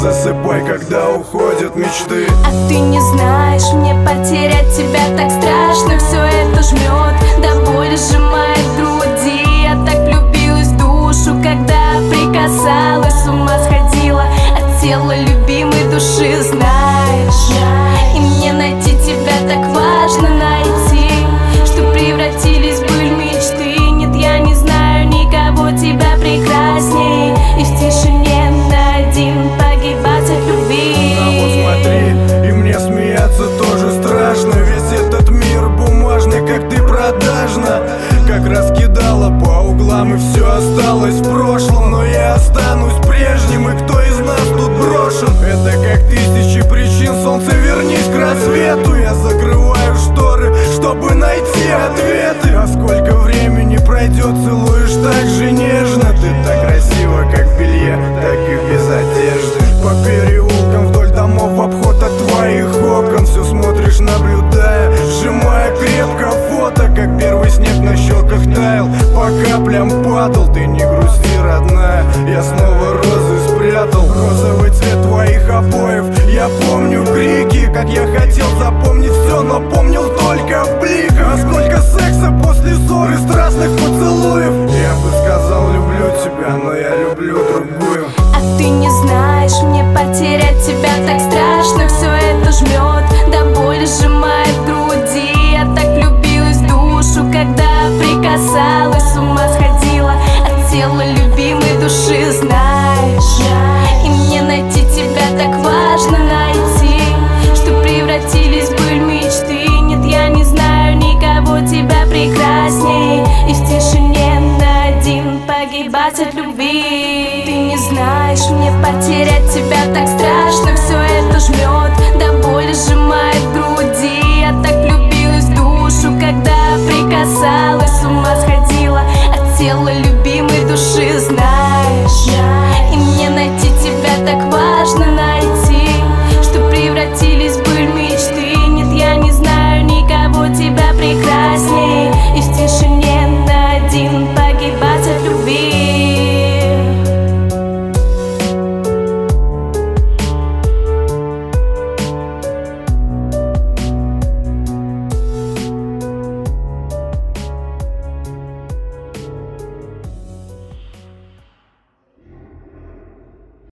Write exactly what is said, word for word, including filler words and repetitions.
засыпай, когда уходят мечты. А ты не знаешь, мне потерять тебя так страшно. Все это жмет, до боли сжимает в груди. Я так влюбилась в душу, когда прикасалась, с ума сходила от тела любимой души, знаешь. И мне найти тебя так важно, найти, что превратились в быль мечты. Нет, я не знаю никого тебя прекрасней, и в тишине на один погибать от любви. А вот смотри, и мне смеяться тоже страшно. Весь этот мир бумажный, как ты продажна. Как раскидала по углам, и все осталось в прошлом. Но я останусь прежним, и кто из нас тут брошен? Это как тысячи причин, солнце, вернись к рассвету. Я закрываю шторы, чтобы найти ответы. А сколько времени пройдет, целуешь так же нежно. Ты так красива, как в белье, так и без одежды. По переулкам вдоль домов, в обход от твоих окон. Все смотришь, наблюдая, сжимая крепко фото. Как первый снег на щеках таял, по каплям падал. Ты не грусти, родная, я снова розы спрятал. Розовый цвет твоих обоев, я помню крики. Как я хотел запомнить все, но помнил только в бликах. А сколько секса после ссоры, страстных поцелуев. Я бы сказал, люблю тебя, но я люблю другую. А ты не знаешь, мне потерять тебя так страшно. Все это жмет, до боли сжимает в груди. Я так влюбилась в душу, когда прикасалась, с ума сходила от тела любимой души, знаешь. И мне найти тебя так важно, найти, что превратились в быль мечты. Нет, я не знаю никого тебя прекрасней, и в тишине на один погибать от любви. Ты не знаешь, мне потерять тебя так страшно. Все это жмет, до боли сжимает в груди. Я так влюбилась в душу, когда прикасалась, с ума сходила от тела любви.